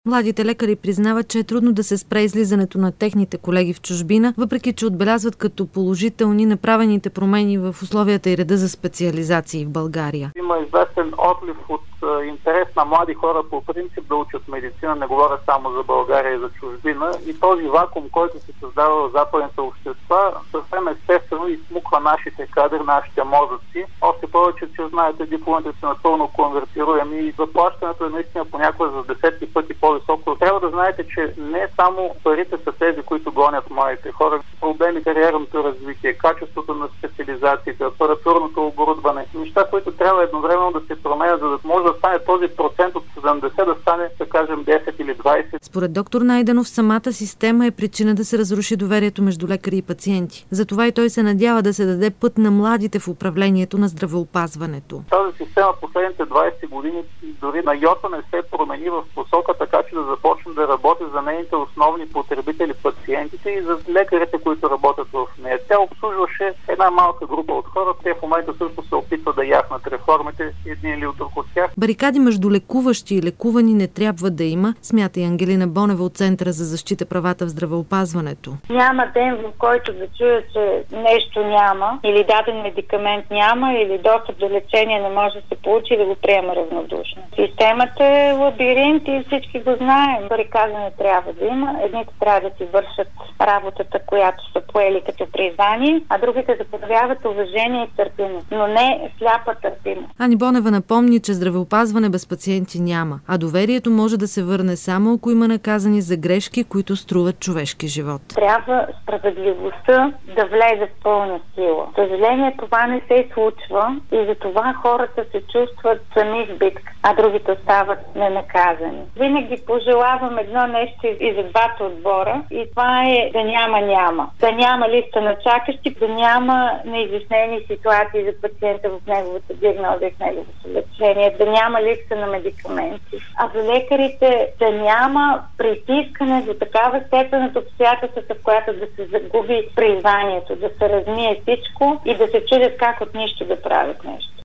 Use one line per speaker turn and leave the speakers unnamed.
Младите лекари признават, че е трудно да се спре излизането на техните колеги в чужбина, въпреки че отбелязват като положителни направените промени в условията и реда за специализации в България.
Има известен отлив от интерес на млади хора по принцип да учат медицина, не говоря само за България и за чужбина, и този вакуум, който се създава в западните общества, съвсем естествено изсмуква нашите кадри, нашите мозъци. Още повече, че знаете, дипломите са напълно конвертируеми и заплащането е наистина понякога за десетки пъти по-високо. Трябва да знаете, че не само парите са тези, които гонят младите хора. Проблеми, кариерното развитие, качеството на специализациите, апаратурното оборудване, неща, които трябва едновременно да се променят, за да може да стане този процент от 70 да стане, да кажем, 10 или 20.
Според доктор Найденов, самата система е причина да се разруши доверието между лекари и пациенти. Затова и той се надява да се даде път на младите в управлението на здравеопазването.
Тази система последните 20 години дори на йота не се промени в посока, така че да започне да работи за нейните основни потребители, пациентите и за лекарите, които работят в нея. Тя обслужваше една малка група от хора. Те в момента също се опитват да яхнат реформите, едни или от друг от тях.
Барикади между лекуващи и лекувани не трябва да има, смята и Ангелина Бонева от Центъра за защита правата в здравеопазването.
Няма ден, в който да чуя, че нещо няма, или даден медикамент няма, или достъп до лечение не може да се получи, да го приема равнодушно. Системата е лабиринт и всички го знаем. Барикади не трябва да има. Едните трябва да си вършат работата, която са поели като признание, а другите да проявяват уважение и търпимост, но не сляпа търпимост.
Ани Бонева напомни, че здравеопазване без пациенти няма, а доверието може да се върне само ако има наказани за грешки, които струват човешки живот.
Трябва справедливостта да влезе в пълна сила. За съжаление, това не се случва и затова хората се чувстват сами в битка, а другите остават ненаказани. Винаги пожелавам едно нещо и за двата отбора, и това е да няма. Да няма листа на чакащи, да няма неизяснени ситуации за пациента в неговата диагноза и в неговото лечение, да няма липса на медикаменти. А за лекарите да няма притискане до такава степен от обстоятелствата, в която да се загуби признанието, да се размие всичко и да се чудят как от нищо да правят нещо.